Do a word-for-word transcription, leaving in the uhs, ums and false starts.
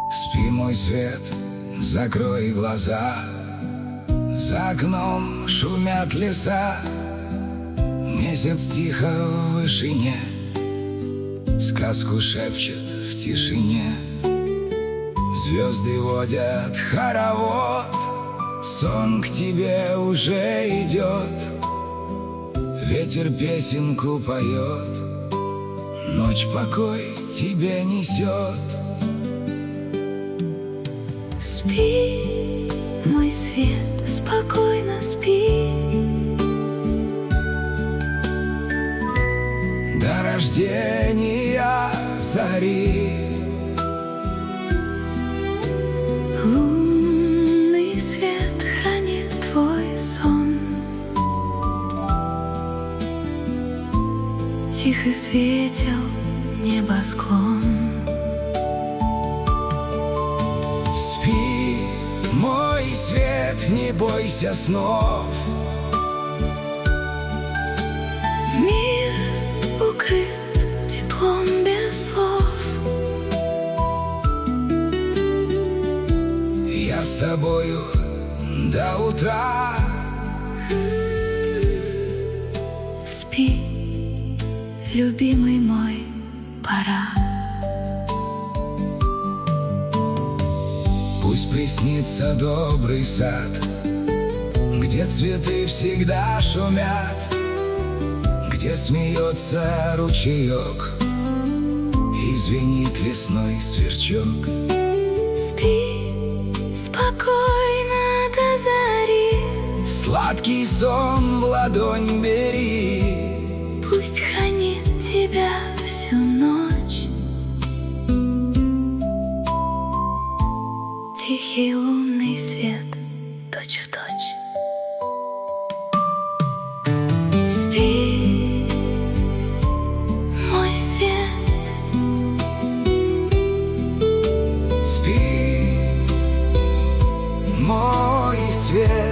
Спи, мой свет, закрой глаза. За окном шумят леса. Месяц тихо в вышине сказку шепчет в тишине. Звезды водят хоровод, сон к тебе уже идет. Ветер песенку поет, ночь покой тебе несет. Спи, мой свет, спокойно спи. До рождения зари лунный свет хранит твой сон. Тихо светил небосклон. Спи, мой свет, не бойся снов. Мир укрыт теплом без слов. Я с тобою до утра. Спи, любимый мой, пора. Пусть приснится добрый сад, где цветы всегда шумят, где смеется ручеек и звенит лесной сверчок. Спи, спокойно до зари. Сладкий сон в ладонь бери. Пусть хранит тебя всю ночь тихий лунный свет, точь в точь. Спи, мой свет. Спи, мой свет.